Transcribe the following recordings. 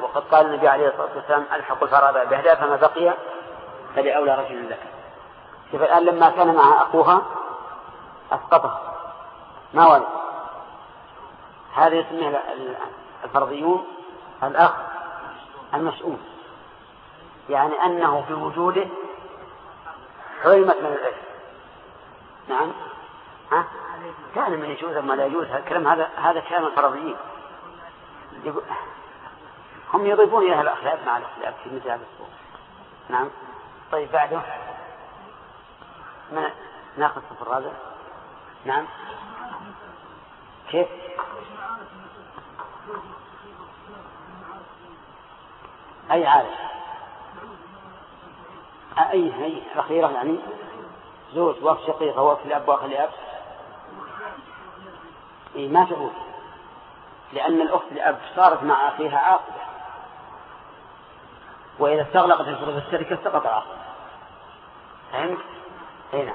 وقد قال النبي عليه الصلاة والسلام ألحق الفرائض بأهلها فما بقي فلأولى رجل ذكر. شوف الآن لما كان معها أخوها أسقطها ما ولد، هذا يسميه الفرضيون الأخ المشؤوم، يعني أنه في وجوده حرمت من الإرث. نعم كان من يجوز ما لا يجوز، الكلام هذا كلام الفرضيين، هم يضيفون إليها الأخلاق مع الأخلاق في مثل هذا الصور. نعم. طيب بعده ناخذ صف الرابع. نعم كيف أي عارف أي الأخيرة يعني زوج وأخ شقيقة وأخ الأب وأخ الأب ما تعود، لأن الأخت الأب صارت مع أخيها عاقبة، وإذا استغلقت الفروض الشركة سقط العقد. فهمت؟ هنا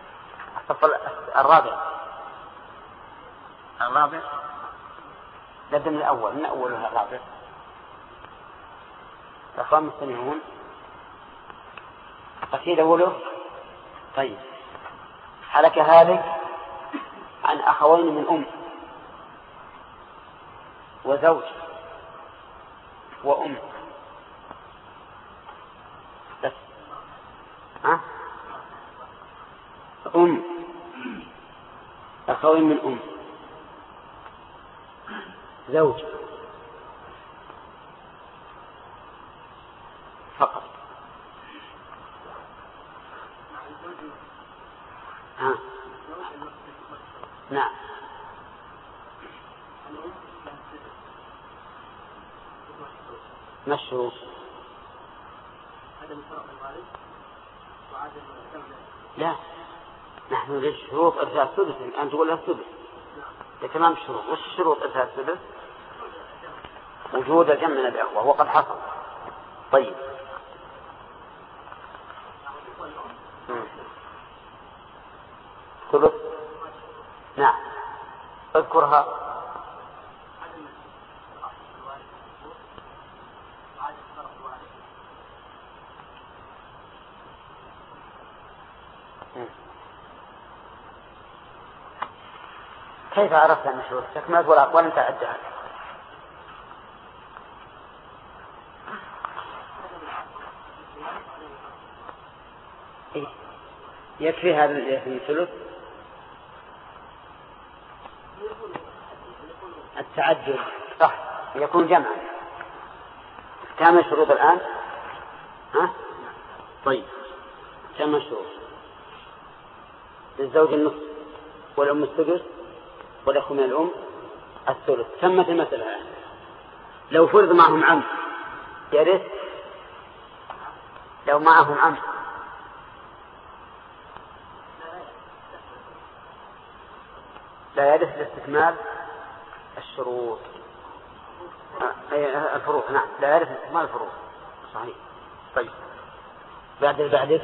الرابع نبدأ من الأول، من أولها الرابع. الأخوان مستمعون أكيد أوله. طيب حلك هالك عن أخوين من أم وزوج وأم بس. أم أخوين من أم زوج فقط. نعم مشروع لا، نحن للشروط إرثاء السدس، أن تقول لها السدس لتمام الشروط. وش الشروط إرثاء السدس؟ وجود جمع من الأخوة وقد حصل. طيب ثلث. نعم اذكرها. كيف عرفت أن الشروط تكملت ولم تعدها؟ يكفي هذا الثلث. التعدد صح يكون جمعا. كم الشروط الآن؟ طيب كم الشروط؟ للزوج النصف والأم السدس والأخ من الأم الثلث. تمت المسألة الآن. لو فرض معهم عم يرث، لو معهم عم لا يرث لاستكمال الشروط الفروض. نعم لا يرث لاستكمال الفروض صحيح. طيب بعد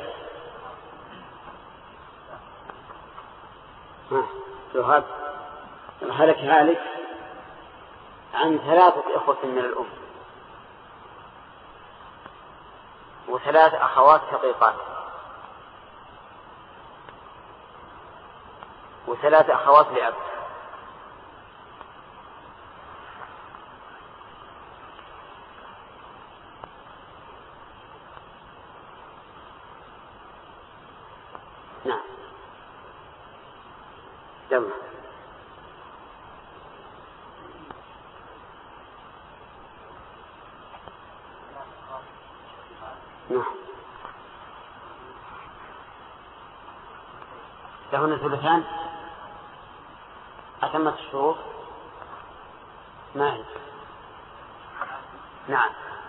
هذا هلك عن 3 إخوة من الأم و3 أخوات شقيقات و3 أخوات لأب. نعم جمع. نعم لهن ثلثان. أتمت الشروط ما هي؟ نعم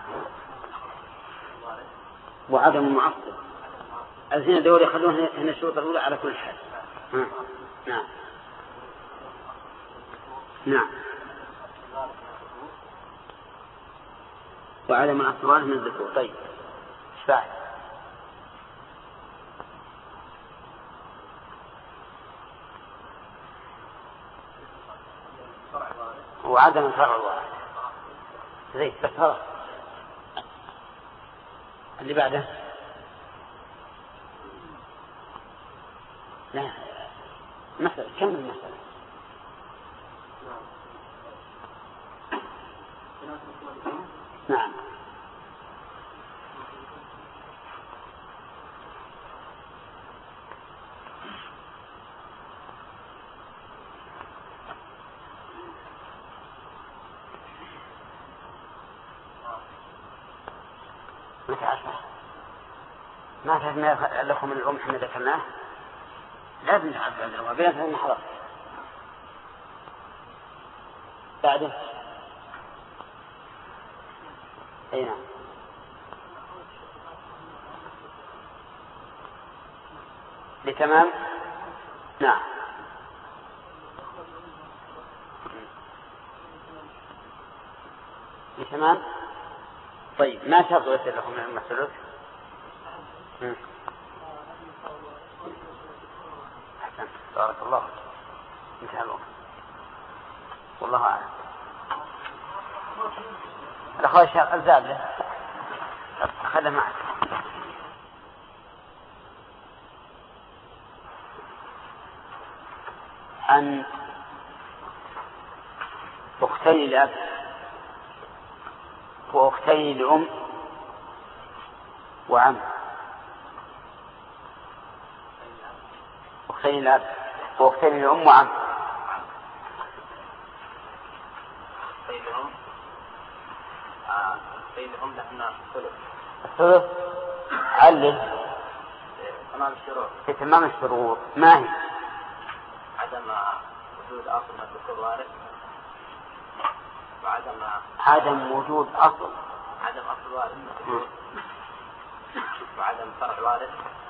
وعدم المعصب. الزين دول يخلون هنا الشروط الأولى على كل حال. نعم نعم وعدم الأصوات من الذكور. طيب بعد وعدم الفرع الواحد زي بس اللي بعده لا مثلا كم المسألة نعم ما فهمنا لكم الأم حين ذكرناه لازم نحفظ عندنا وبين فهمنا حضر بعده أي نعم لتمام نعم لتمام طيب ما شرط يصير لكم من الثلث أحسن بارك الله انتهى الوقت والله أعلم الأخوة الشيخ الزابلة أخذها معك عن أختي الأب وأختي الأم وعم أختي الأب وأختي الأم وعم الأم لأنها الثلث علل تمام الشروط في تمام الشروط ما هي عدم وجود أصل من الذكور وارث عدم وجود أصل وارث وعدم فرع وارث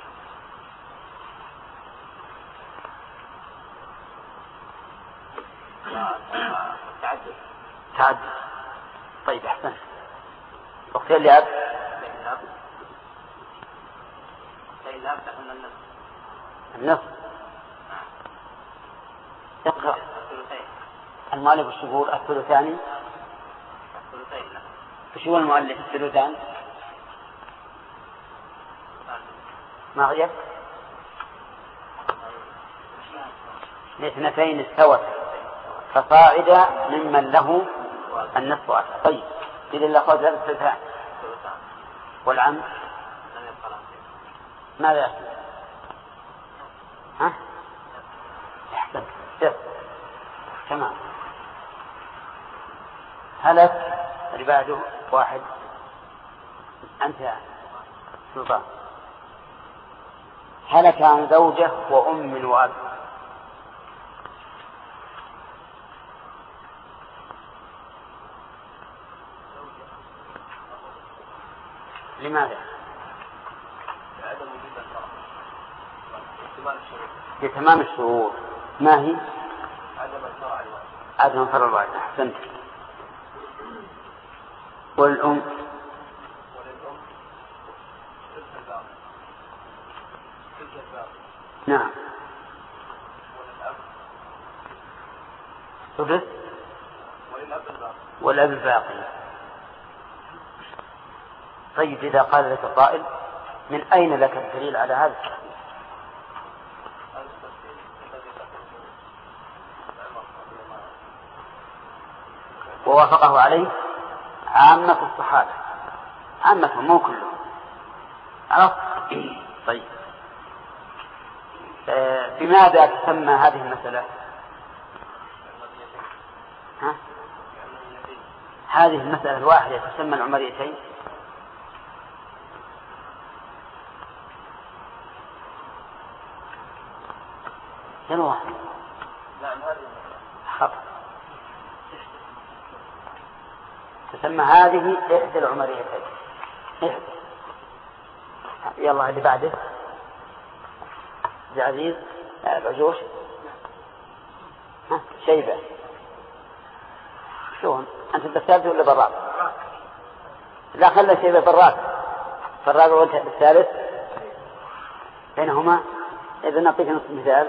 تعدد طيب أحسن أختي الأب النصف اقرأ المؤلف الشهور الثلثان وش هو المؤلف الثلثان ما غير لاثنتين استوت فصاعد ممن له النصف أكثر طيب إذا الله خذ الثلثان والعم ماذا يحصل ها يحصل تمام هلك اللي بعده واحد أنت يا سلطان هلك عن زوجة وأم وأب لماذا؟ لتمام الشروط ما هي؟ عدم فرع الوارث أحسنت والأم نعم ثلث والأب الباقي طيب إذا قال لك قائل من أين لك الدليل على هذا التحديد ووافقه عليه عامة الصحابة عامة مو كلهم عرفت طيب بماذا تسمى هذه المسألة ها؟ هذه المسألة الواحدة تسمى العمريتين جنوة خطأ تسمى هذه إحدى العمريتين إحدى يلا اللي بعده عزيز العجوش شيبة شلون أنت بالثالث ولا بالرابع لا خلى شيبة بالرابع فالرابع وانت بالثالث بينهما إذا نعطيك نصف مثال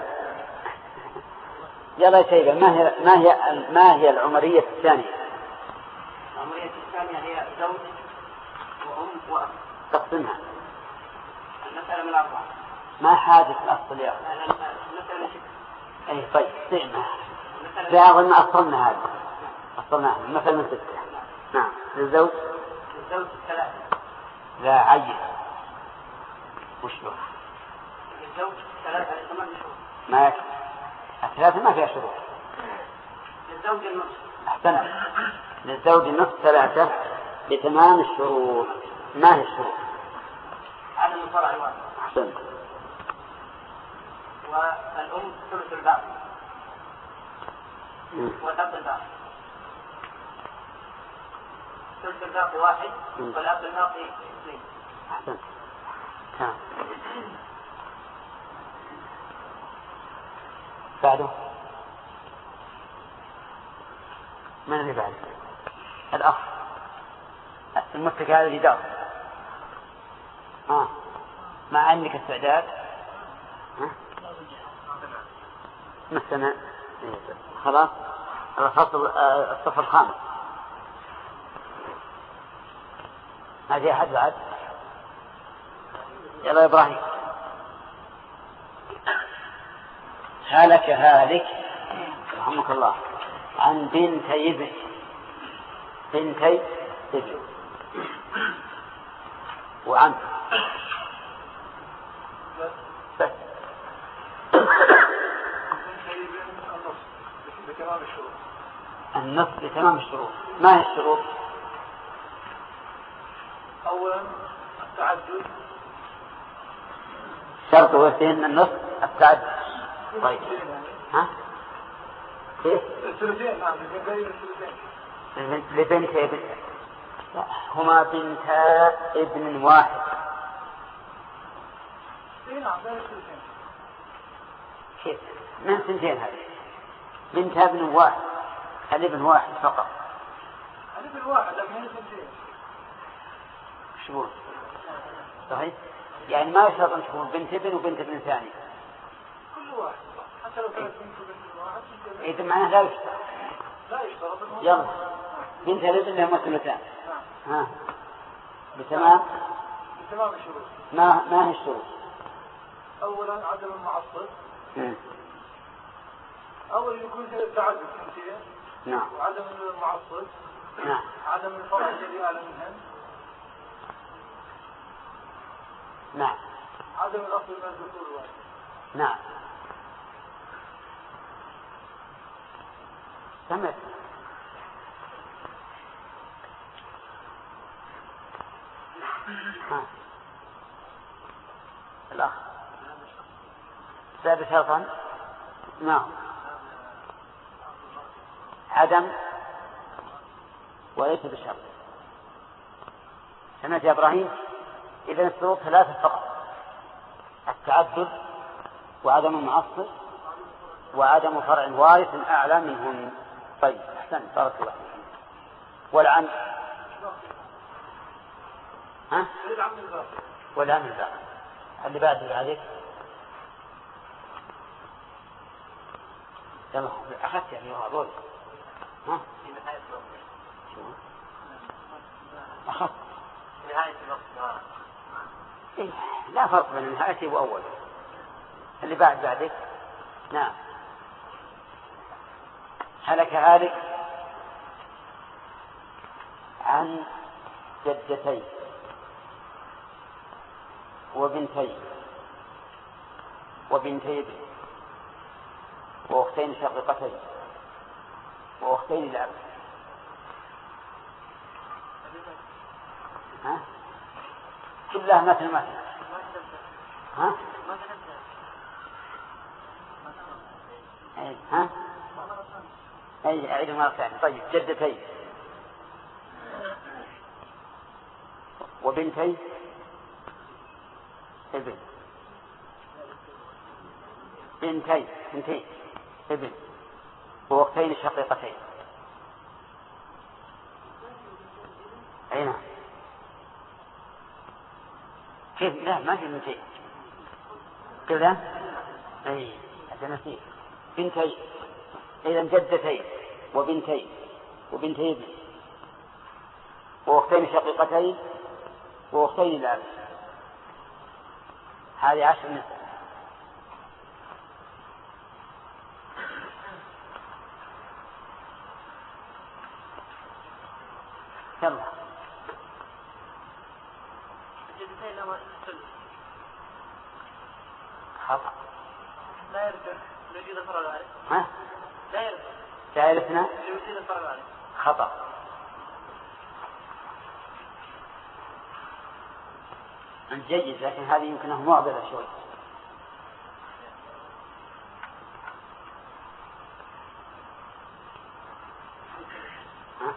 يلا شيبة ما هي العمرية الثانية العمرية الثانية هي زوج وأم وأب تقسمها. المسألة من 4. ما حاجة الأصل يا أخي. المسألة 6. أي طيب سئمة. لا أظن أصلنا هذا. أصلنا مثل من 6. نعم. للزوج 3. لا عين. وش له؟ للزوج 3 8 شروط. ما يكفي. 3 ما فيها شروط. للزوج النصف. أحسن. للزوج النصف 3 لتمام الشروط. ما هي الشروط؟ عدم الفرع الواحد. أحسن. والأم ثلث الباقي. والأب الباقي. ثلث الباقي 1 والأب الباقي 2. أحسن. تمام. بعده من اللي بعده؟ الأخ المتكئ على الجدار. ما عندك استعداد؟ مثلا خلاص الفصل الصف الخامس. هذه أحد بعد. يلا يا إبراهيم. هلك هالك رحمك الله عن بنتي ابن. بنتي ابن وعن بس النص لتمام الشروط. ما هي الشروط؟ أولا التعدد. شرط وفيهن النص التعدد. طيب ها؟ كيف؟ الثلثين. نعم لبنتي ابن. هما بنتا ابن واحد. نعم بين الثلثين. كيف؟ من 2 هذه. بنتا ابن واحد. الابن واحد فقط. الابن واحد لكن هي 2. شهور. صحيح؟ يعني ما يشترط أن تكون بنت ابن وبنت ابن ثاني. كل واحد حتى لو كانت بنت ابن واحد. إذا معناه لا يشترط. لا يشترط. يلا بنت الابن لهم 2. ها بتمام الشروط. ما هي الشروط؟ أولا عدم المعصب. أول يكون التعدد 2. نعم. وعدم المعصب. نعم. عدم الفرع الذي أعلى منهم. نعم. عدم الأصل من الدخول الواحد. نعم. سمعت. الأخ زاد شرطا. نعم. عدم وليس بشرط. سمعت يا إبراهيم؟ إذن الشروط 3 فقط. التعدد وعدم المعصب وعدم فرع وارث أعلى منهم. طيب أحسن بارك الله. والعن ها؟ والعن الباقي. اللي بعد عليك تمام. أخذت يعني هذول ها؟ في نهاية الوقت. أخذت في نهاية الوقت. إيه؟ لا فرق بين نهايته وأوله. اللي بعدك. نعم. هلك هالك عن جدتين وبنتين وبنتي ابن وأختين شقيقتين وأختين لأب. ها؟ كلها مثل ها؟ ها؟ أي أعيد مرة ثانية. طيب جدتين وبنتي ابن. بنتي ابن وأختين شقيقتين. أي نعم. كيف؟ لا ما في بنتين كذا. أي هذا نسيت. بنتي إذا جدتين وبنتي ابن وأختين شقيقتين وأختي الأب. هذه 10 نساء. يلا. خطأ. لا يرجع لوجود الفرع الوارث. ها؟ لا يرجع. لا يرثنا؟ لوجود الفرع الوارث. خطأ. أنت جيد، لكن هذه يمكنه معضلة شوي. ها؟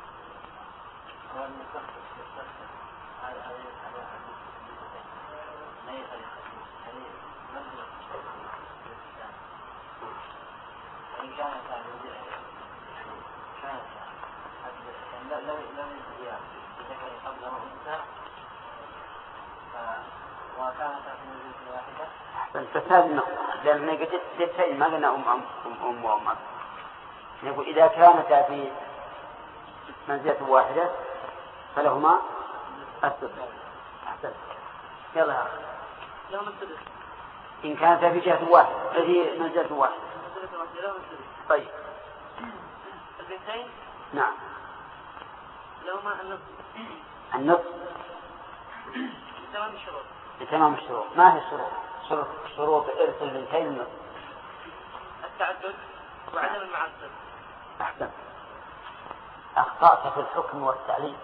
بس هذه النقطة، لأننا قد جدتين ما قلنا أم وأم. نقول إذا كانتا في منزلة واحدة فلهما السدس. أحسن. يلا يا أخي. لهم السدس. إن كانتا في جهة واحدة في منزلة واحدة. لهم السدس. طيب. البنتين. نعم. لهما النصف. النصف. لتمام الشروط. لتمام الشروط. ما هي الشروط؟ شروط إرث البنتين النصف. التعدد وعدم المعصب. أحسن. أخطأت في الحكم والتعليم.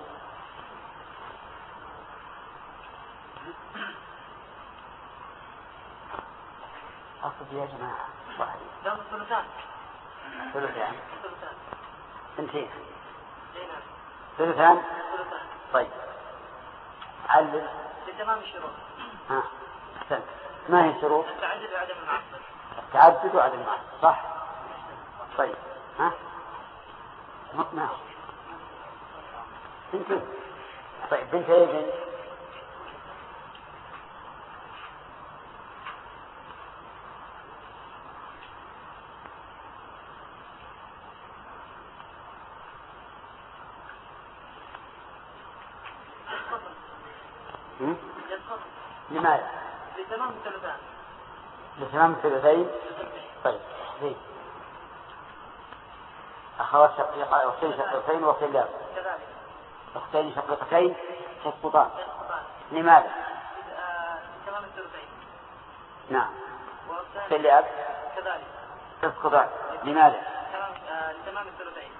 أقصد يا جماعة واحد. لهم الثلثان. ثلثان. ثلثان. اثنتين. نعم. ثلثان. ثلثان. طيب. علل. لتمام الشروط. ها. أحسنت. ما هي الشروط؟ التعدد وعدم المعصب. التعدد وعدم المعصب. صح. طيب. ها. مقنع. بنتين. طيب بنت ايه بنت؟ لماذا؟ لتمام الثلثان. لتمام الثلثين. طيب زين. أخوات شقيقة أختين شقيقتين وأختين لأب. كذلك. أختين شقيقتين تسقطان. لماذا؟ لتمام الثلثين. نعم. أختين لأب. كذلك. تسقطان. لماذا؟ لتمام الثلثين.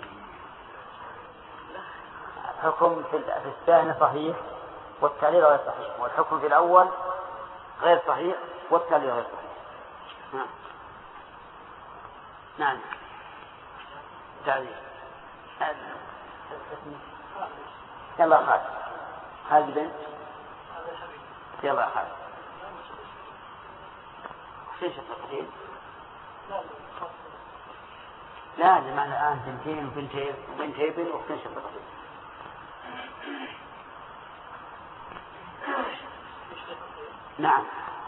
الحكم في الثاني صحيح والتعليل غير صحيح، والحكم في الأول غير صحيح والتعليل غير صحيح. نعم. نعم. تعليل. يلا خالد. خالد بنت. يلا خالد. شيء شقيقتين. لا لمعنى الآن بنتين وبنت ابن واختين شقيقتين. نعم.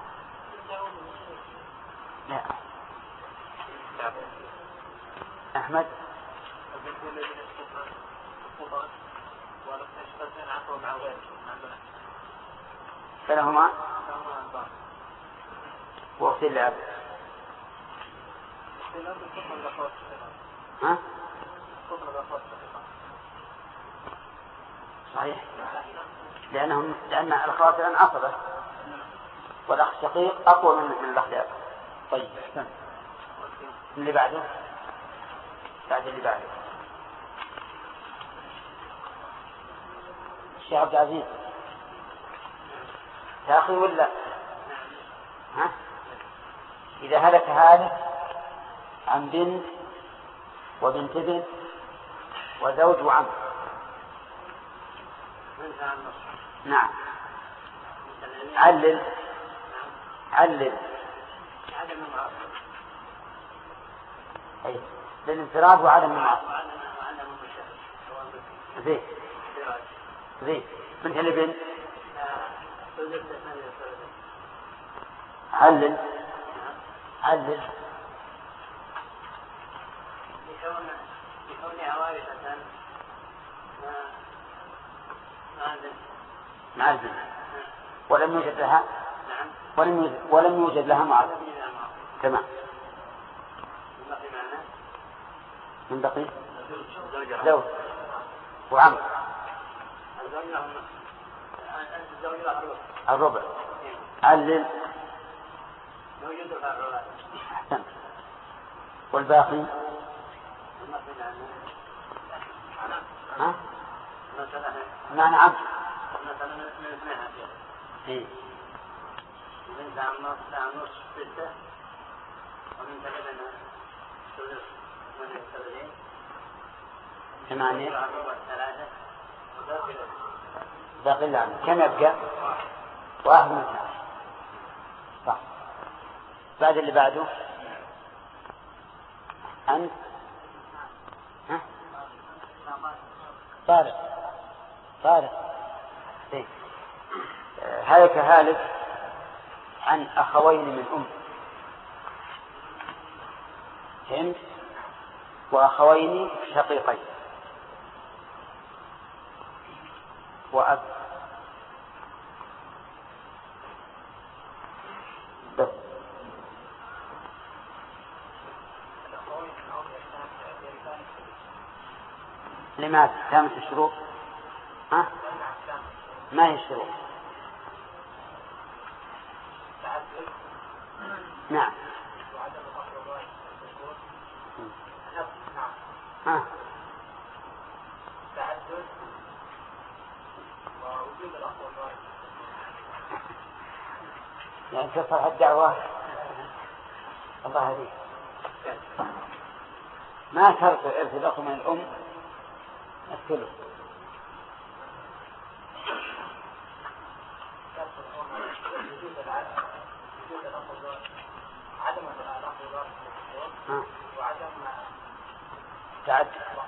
لا. أحمد. فلهما وقت اللعب. ها؟ صحيح. لأن الأخوات الآن عصبة والأخ الشقيق أقوى من الأخ الأب. طيب اللي بعده بعد اللي بعده الشيخ عبد العزيز تأخذ ولا ها؟ إذا هلك هالك عن بنت وبنت بنت وزوج وعم. نعم. علل أي للانفراد وعدم المعاصي. زين من هل بنت علل بكونها وارثة مع البناء ولم يوجد لها ولم يوجد لها معرض. تمام. من بقي زوج وعم الربع علل أحسن. والباقي ها؟ معنى عبد إيه؟ من دام نص ستة ومن ثلاثة ثلث من الثلثين ثمانية باقي العام كم يبقى؟ واحد من 12. صح. بعد اللي بعده أنت ها؟ طارق إيه؟ هلك هالك عن أخوين من أم. فهمت؟ وأخوين شقيقين وأب بس. لماذا؟ كانت الشروط ها؟ ما هي الشروط؟ نعم. ها. تعدد ووجود الأخ والوالد. يعني تصح الدعوة الله هديك ما شرط إرث الأخ من الأم الثلث. عدم الأخ والوالد وعدم التعدد.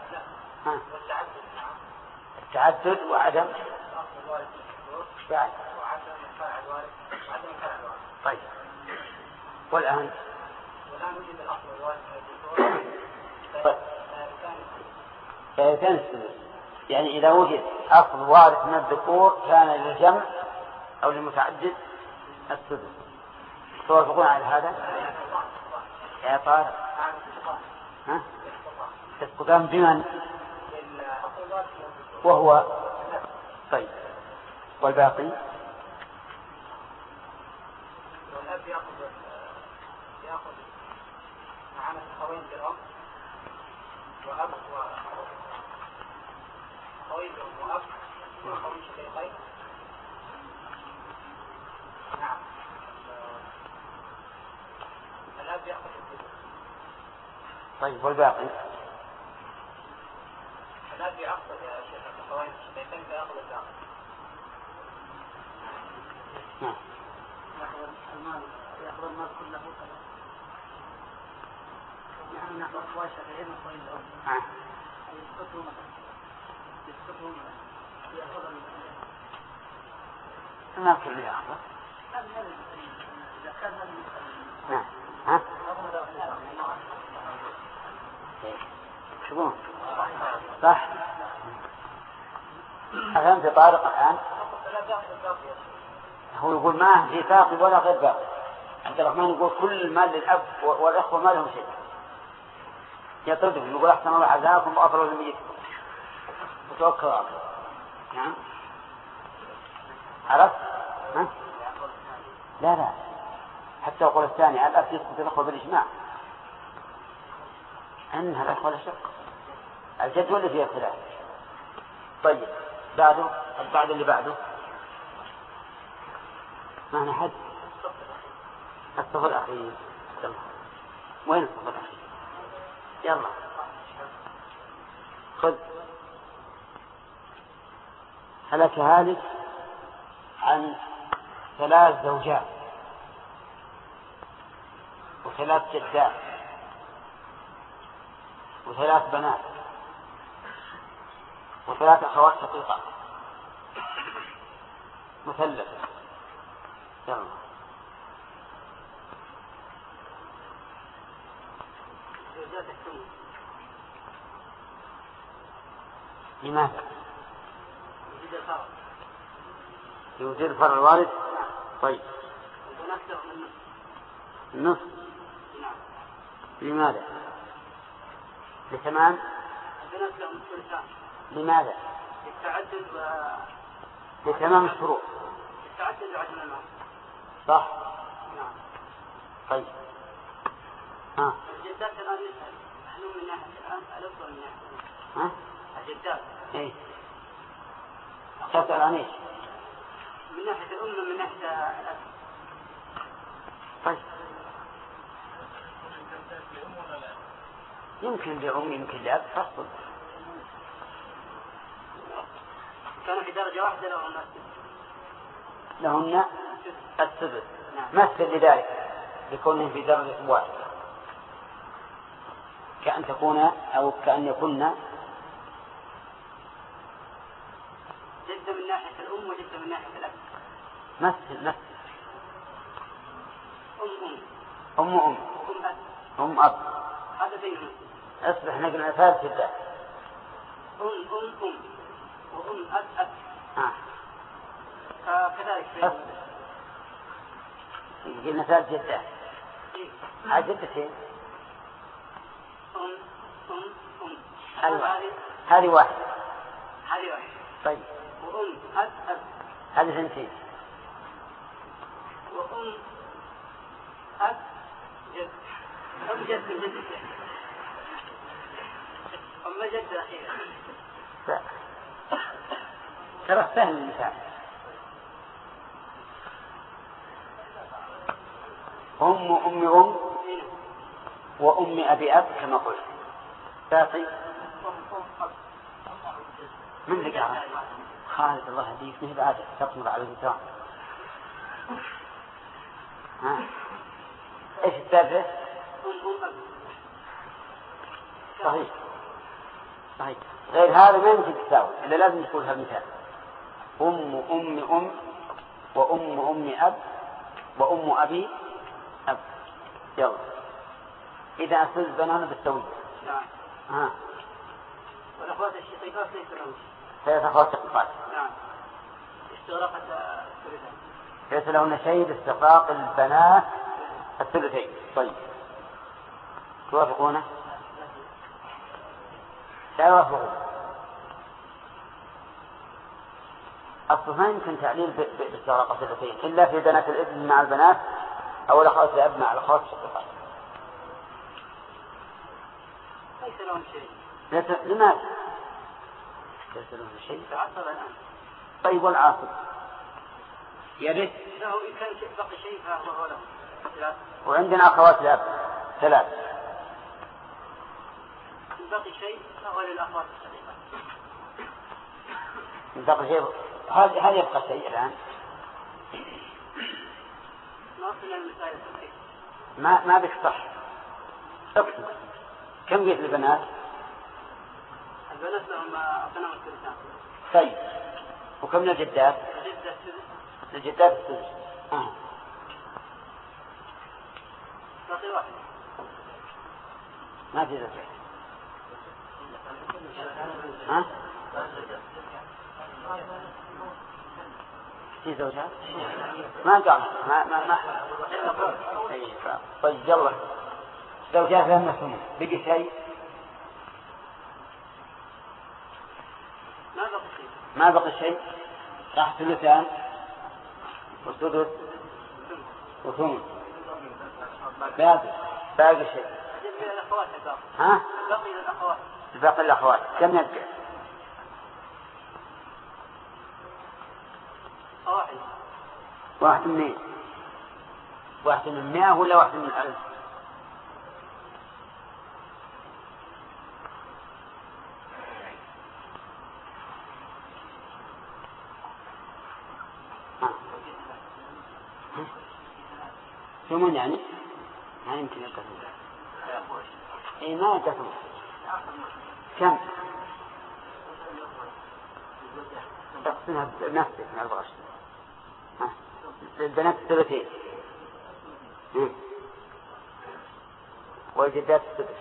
التعدد وعدم بعد طيب. والآن وجد الأخ والوالد فكان السدس. يعني إذا وجد أصل وارث من الذكور كان للجمع أو للمتعدد السدس. توافقون على هذا يا طارق؟ ها؟ تسقطان بمن؟ وهو طيب. والباقي والأب يأخذ معنا أخوين بالأم وأب وأخوين وأب وأخوين شقيقين. نعم. الأب يأخذ الثلث. طيب والباقي؟ الأب يأخذ يا شيخ الأخوين الشقيقين فيأخذ الباقي. نعم. يأخذ المال كله كذا. يعني نحن أخوان شقيقين وأخوين الأم. يسقطوا مثلا. يأخذ ما كل يأخذ. نعم. ها؟ شوفون صح. الآن في طارق الآن هو يقول ما في باقي ولا غير باقي. عبد الرحمن يقول كل المال للأب والأخوة ما لهم شيء. يطردهم يقول أحسن الله عزاكم وأفروا لميتكم وتوكلوا على الله. نعم. عرفت؟ ها؟ لا حتى يقول الثاني الأب يسقط الأخوة بالإجماع أنها الأخوة لا شك. الجد هو اللي فيه الخلاف. طيب بعده بعد اللي بعده ما حد الصف الأخير. وين الصف الأخير؟ يلا خذ. هلك هالك عن 3 زوجات و3 جدات و3 بنات و3 أخوات شقيقات مثلثة. يلا لماذا؟ في وجود فرع الوارث. طيب النصف. لماذا؟ لتمام. لماذا؟ للتعدد لتمام الشروط. للتعدد وعدم المال. صح. نعم. طيب. الجدات الآن نسأل هل من ناحية الآن ألف من ناحية الجدات؟ إيه. تسأل عن إيش؟ من ناحية الأم من ناحية الأب. طيب. يمكن لأم يمكن لأب فصل. كانوا في درجة واحدة لهن السدس. مثل لذلك لكونهم في درجة واحدة كأن تكون أو كأن يكون جدة من ناحية الأم وجدة من ناحية الأب. مثل أم أم أب. هذا بينهم. أصبح نقل مثال جدا. أم وأم أب. كذلك يقول مثال جدا. جدتين. هذه واحدة. طيب. وأم أب. هذه ثنتين. وأم أب جد. أم جد من جد. أم جد أخيرا. ترى سهل المثال. أم وأم أبي أب كما قلت. باقي من اللي قال؟ خالد الله يهديك مهد عادة تقمر على الإنسان. إيش السالفة؟ صحيح. غير هذا ما يمكن تساوي إلا لازم يكون هذا مثال. أم وأم أب وأم أبي أب. يلا إذا أفز بنانا بالتوجيه. نعم. والأخوات الشقيقات ليس لهم شيء. 3 أخوات شقيقات. نعم. استغرقت الثلثين. ليس لهن شيء باستغراق البنات الثلثين. طيب توافقونه؟ لا يوافقون. أصلا ما يمكن تعليل باستغراق الثلثين إلا في بنات الابن مع البنات أو الأخوات الأب مع الأخوات الشقيقات. ليس لهم شيء. لماذا؟ ليس لهم شيء. تعصب الآن. طيب والعاصب يرث. له إن كان بقي شيء فهو له. وعندنا أخوات الأب 3. إن بقي شيء فهو للأخوات الشقيقات. إن بقي شيء هل يبقى شيء الآن؟ ما بك صح. اقسم. كم بيت البنات؟ البنات لهم أقنام الثلثان. طيب وكم الجدات؟ الجدات الثلث. باقي واحد. ما في زوجات. في زوجات؟ ما قال ما. طيب يلا زوجات لهم ثمن. بقي شيء؟ ما بقي شيء. راح ثلثان وسدس وثمن. باقي شيء. باقي الأخوات كم يبقى؟ واحد منين؟ واحد من 100 ولا واحد من 1000؟ ثمن يعني ما يمكن يقسم. اي ما يقسم. كم تقسمها بنفسك من الغش. البنات الثلثين والجدات السدس.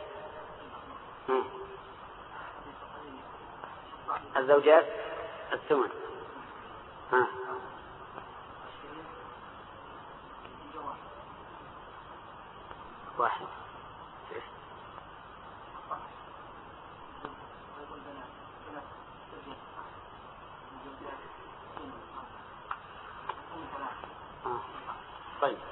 الزوجات الثمن. واحد. طيب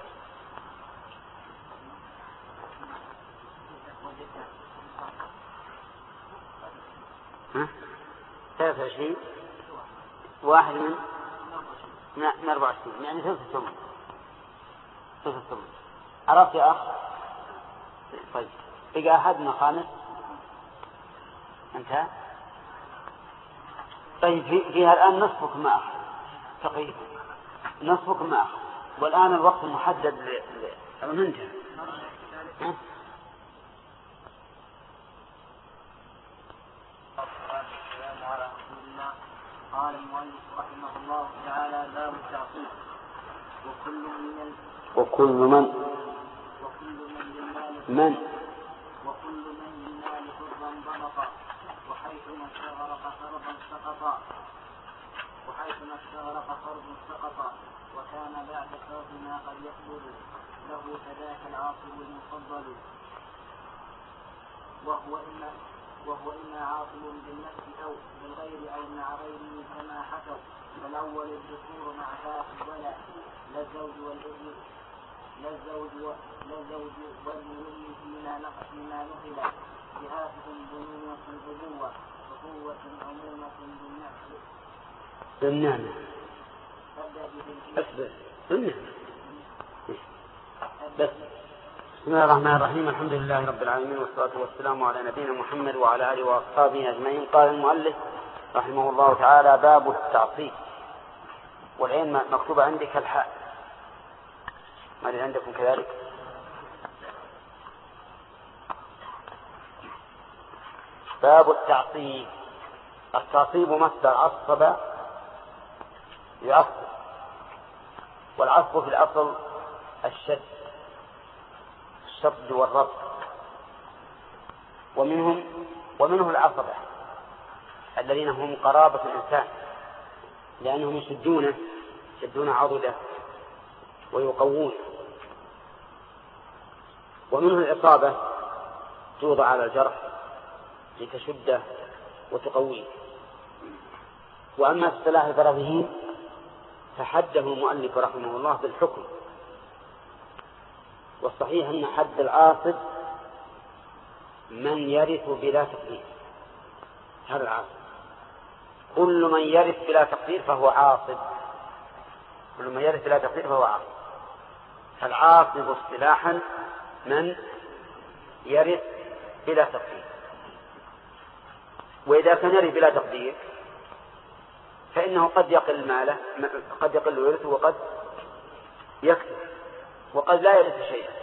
23 واحد من 24 يعني ثلث الثمن. عرفت يا أخ؟ طيب بقى أحدنا خامس انتهى. طيب فيها الآن نصفك ما أخذ تقريبا نصفك ما أخذ، والآن الوقت المحدد منتهى. قال المؤلف رحمه الله تعالى: باب التعصيب. وكل من للمال حرا ضبطا، وحيثما استغرق فرض سقطا، وكان بعد فرض ما قد يحضر له فذاك العاصب المفضل، وهو إما عاصب بالنفس أو بالغير أو مع غيره كما حكوا. فالأول الذكور مع ذاك ولا للزوج والابن فيما نقل جهات بنوة الأبوة وقوة عمومة بالنعمة. بس بسم الله الرحمن الرحيم. الحمد لله رب العالمين، والصلاة والسلام على نبينا محمد وعلى آله وأصحابه أجمعين. قال المؤلف رحمه الله تعالى: باب التعصيب. والعين مكتوبة عندك الحاء، ما اللي عندكم كذلك؟ باب التعصيب. التعصيب مصدر عصب يعصب، والعصب في الأصل الشد والربط، ومنه العصبة الذين هم قرابة الإنسان، لأنهم يشدون عضده ويقوون. ومنه العصابة توضع على الجرح لتشده وتقويه. وأما اصطلاح البلاغيين فحده المؤلف رحمه الله بالحكم، والصحيح أن حد العاصب من يرث بلا تقدير. هذا العاصب كل من يرث بلا تقدير فهو عاصب. فالعاصب اصطلاحا من يرث بلا تقدير. وإذا كان يرث بلا تقدير فإنه قد يقل ماله، قد يقل ورثه، وقد يكثر، وقد لا يرث شيئا،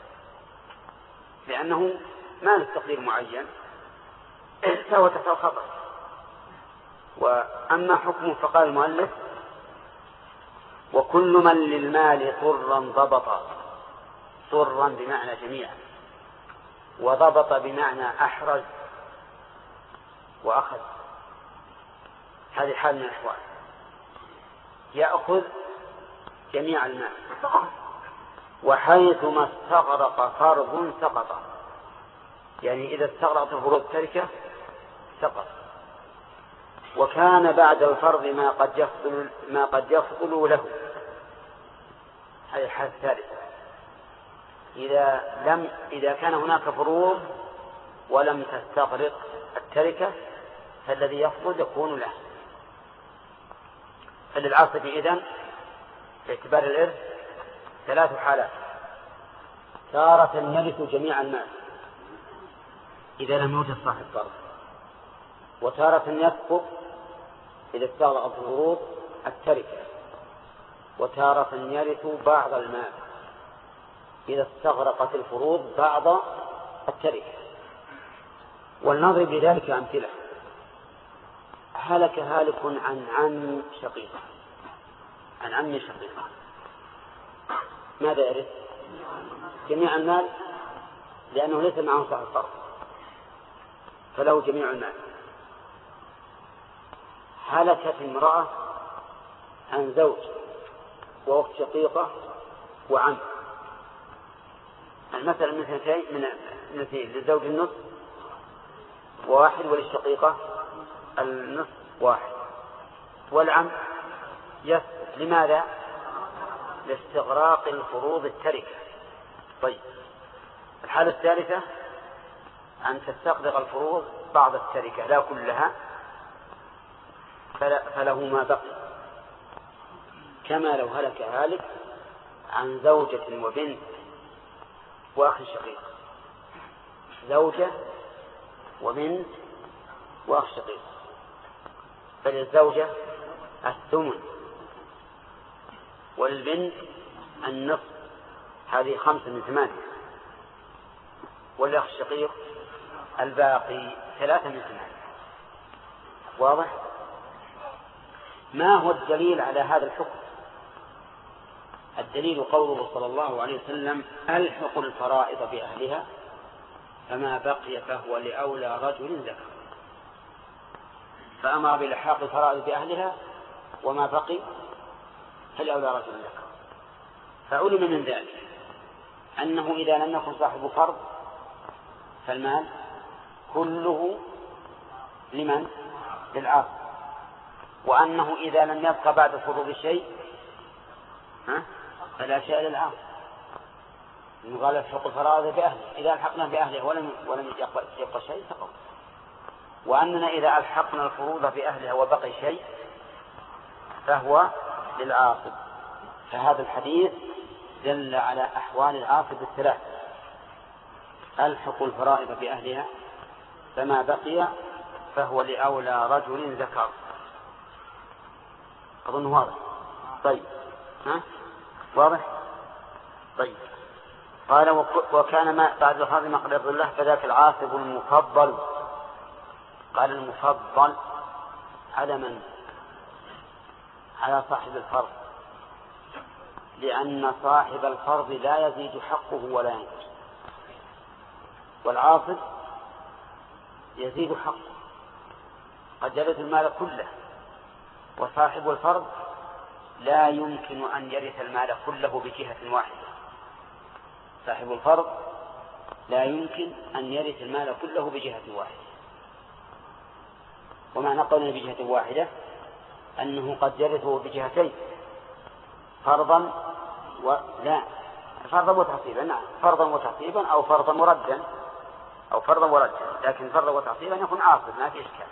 لأنه ما له تقدير معين فهو تحت الخطر. وأما حكمه فقال المؤلف: وكل من للمال طرا ضبطا. طرا بمعنى جميعا، وضبط بمعنى أحرز وأخذ. هذه حال من الأحوال، يأخذ جميع المال. وحيثما استغرق فرض سقط، يعني إذا استغرقت فروض التركة سقط. وكان بعد الفرض ما قد يفضل له. هذه الحالة الثالثة، إذا كان هناك فروض ولم تستغرق التركة فالذي يفضل يكون له. فللعاصب إذن باعتبار الإرث 3 حالات: تارة يرث جميع المال إذا لم يوجد صاحب فرض، وتارة يسقط إذا استغرقت فروض التركة، وتارة يرث بعض المال إذا استغرقت الفروض بعض التركة. ولنضرب بذلك أمثلة. هلك هالك عن عم شقيقة، ماذا يرث؟ جميع المال، لأنه ليس معه صاحب فرض فله جميع المال. هلكت امرأة عن زوج وأخت شقيقة وعم، المثل من اثنتين للزوج النصف واحد، وللشقيقة النصف واحد، والعم يسقط. لماذا؟ لاستغراق الفروض التركة. طيب، الحالة الثالثة أن تستغرق الفروض بعض التركة لا كلها، فله ما بقي، كما لو هلك هالك عن زوجة وبنت وأخ شقيق. زوجة وبنت وأخ شقيق، فللزوجة الثمن، وللبنت النصف، هذه 5 من 8، والأخ الشقيق الباقي 3 من 8. واضح؟ ما هو الدليل على هذا الحكم؟ الدليل قوله صلى الله عليه وسلم: ألحق الفرائض بأهلها فما بقي فهو لأولى رجل ذكر. فأمر بإلحاق الفرائض بأهلها وما بقي فلأولى رجل ذكر. فعلم من ذلك أنه إذا لم يكن صاحب فرض فالمال كله لمن؟ للعاصب. وأنه إذا لم يبقى بعد فروض شيء فلا شيء للعاصب. قال الحق الفرائض بأهله، إذا الحقنا بأهله ولم يبقى شيء سقط. وأننا إذا ألحقنا الفروض بأهلها وبقي شيء فهو للعاصب. فهذا الحديث دل على أحوال العاصب الثلاث: ألحق الفرائض بأهلها فما بقي فهو لأولى رجل ذكر. أظن واضح. طيب، واضح. طيب، قال: وكان ما بعد هذا ما قد يرضي الله فذاك العاصب المفضل. قال: المفضل على من؟ على صاحب الفرض، لأن صاحب الفرض لا يزيد حقه ولا ينقص، والعاصب يزيد حقه، قد يرث المال كله. وصاحب الفرض لا يمكن أن يرث المال كله بجهة واحدة. صاحب الفرض لا يمكن أن يرث المال كله بجهة واحدة. ومعنى قولنا بجهة واحدة أنه قد يرثه بجهتين: فرضا فرضا وتعصيبا. نعم، فرضا وتعصيبا أو فرضا مردا أو فرضا وردا، لكن فرضا وتعصيبا يكون عاصب، ما في إشكال.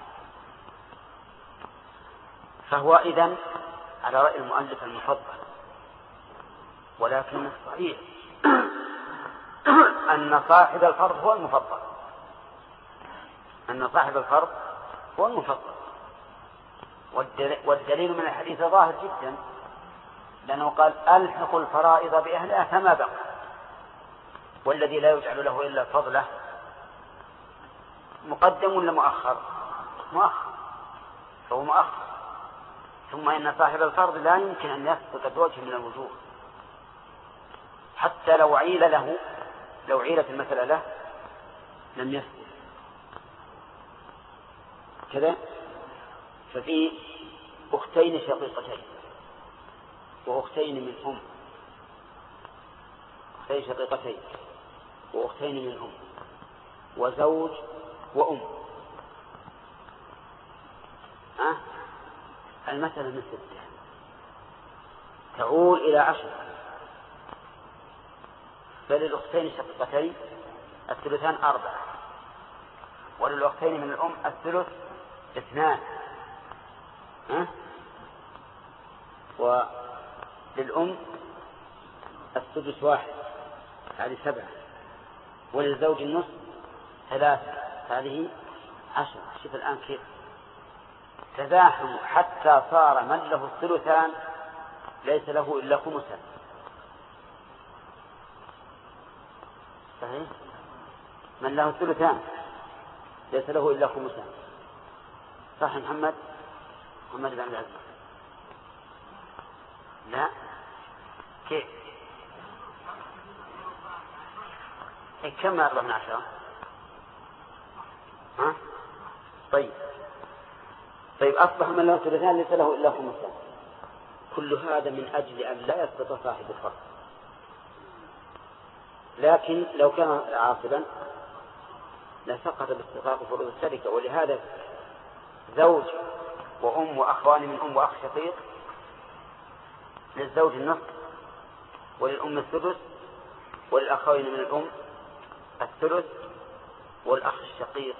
فهو إذن على رأي المؤلف المفضل. ولكن الصحيح أن صاحب الفرض هو المفضل، أن صاحب الفرض هو المفضل. والدليل من الحديث ظاهر جدا، لأنه قال: ألحق الفرائض بأهلها فما بقى. والذي لا يجعل له إلا فضله مقدم ولا مؤخر؟ مؤخر، فهو مؤخر. ثم إن صاحب الفرض لا يمكن أن يسقط بوجه من الوجوه، حتى لو عيلت المسألة له لم يسقط كذا. ففي أختين شقيقتين وأختين من أم، أختين شقيقتين وأختين من أم، وزوج وأم، المسألة من 6 تعول إلى 10. فللأختين الشقيقتين الثلثان 4، وللأختين من الأم الثلث 2، وللأم السدس 1، هذه 7، وللزوج النصف 3، هذه 10. شوف الآن كيف تزاحم حتى صار من له الثلثان ليس له إلا خمسا. صحيح؟ من له الثلثان ليس له إلا خمسا. صح محمد بن العزيز؟ لا، كيف؟ كم 4 من 10؟ طيب، أصبح من له ثلثان ليس له إلا خمسان. كل هذا من أجل أن لا يسقط صاحب الفرض. لكن لو كان عاصبا لسقط باستحقاق فروض التركة. ولهذا زوج وأم وأخوان من أم وأخ شقيق للزوج النصف وللأم الثلث وللأخوين من الأم الثلث والأخ الشقيق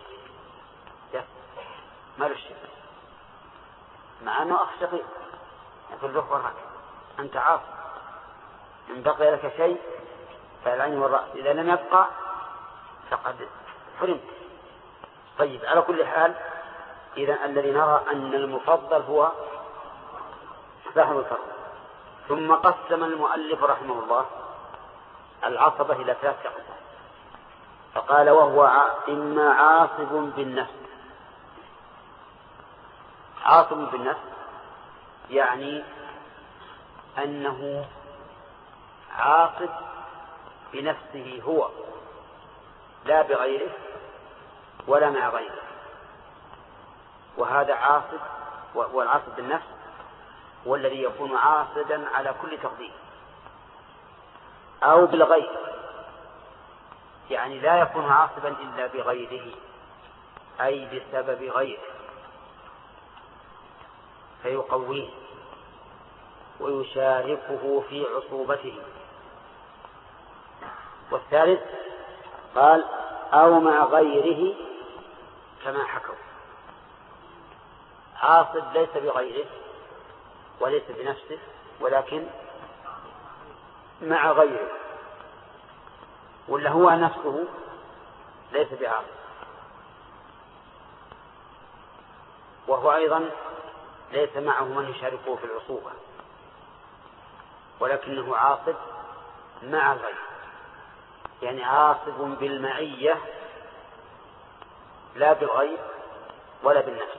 ما له شيء مع أنه أخ شقيق يقول له وراك أنت عاصب إن بقي لك شيء فالعين والرأس إذا لم يبقى فقد حرمت. طيب على كل حال إذا الذي نرى أن المفضل هو صاحب الفرض. ثم قسم المؤلف رحمه الله العصبة إلى 3 أقسام فقال وهو إما عاصب بالنفس. عاصب بالنفس يعني أنه عاصب بنفسه هو لا بغيره ولا مع غيره، وهذا عاصب والعاصب بالنفس والذي يكون عاصبا على كل تقدير. أو بالغير يعني لا يكون عاصبا إلا بغيره أي بسبب غيره فيقويه ويشاركه في عصوبته. والثالث قال أو مع غيره كما حكوا، عاصب ليس بغيره وليس بنفسه ولكن مع غيره، ولا هو نفسه ليس بعاصب وهو أيضا ليس معه من يشاركه في العصوبة ولكنه عاصب مع غيره، يعني عاصب بالمعية لا بالغير ولا بالنفس.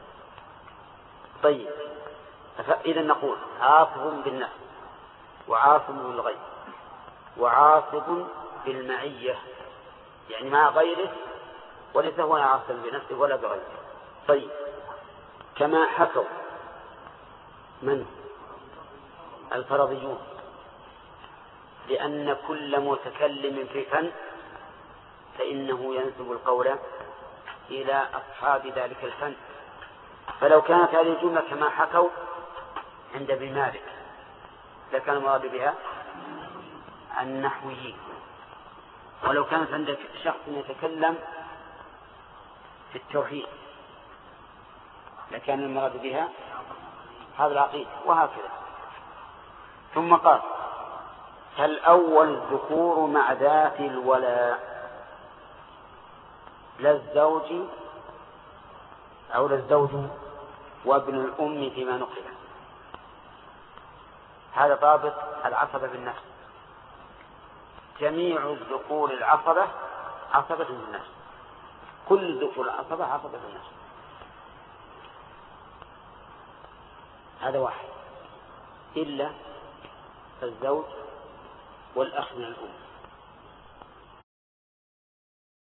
طيب إذا نقول عاصب بالنفس وعاصب بالغير وعاصب بالمعية يعني مع غيره وليس هو عاصب بنفسه ولا بغيره. طيب كما حكوا من الفرضيون، لأن كل متكلم في فن فإنه ينسب القول إلى أصحاب ذلك الفن. فلو كانت هذه الجملة كما حكوا عند ابن مالك لكان المراد بها النحويين، ولو كانت عند شخص يتكلم في التوحيد لكان المراد بها هذا العقيدة وهكذا. ثم قال فالأول الذكور مع ذات الولاء لا الزوج أو لا الزوج وابن الأم فيما نقل. هذا ضابط العصبة بالنفس، جميع الذكور العصبة عصبة بالنفس، كل ذكور العصبة عصبة بالنفس، هذا واحد إلا الزوج والأخ من الأم.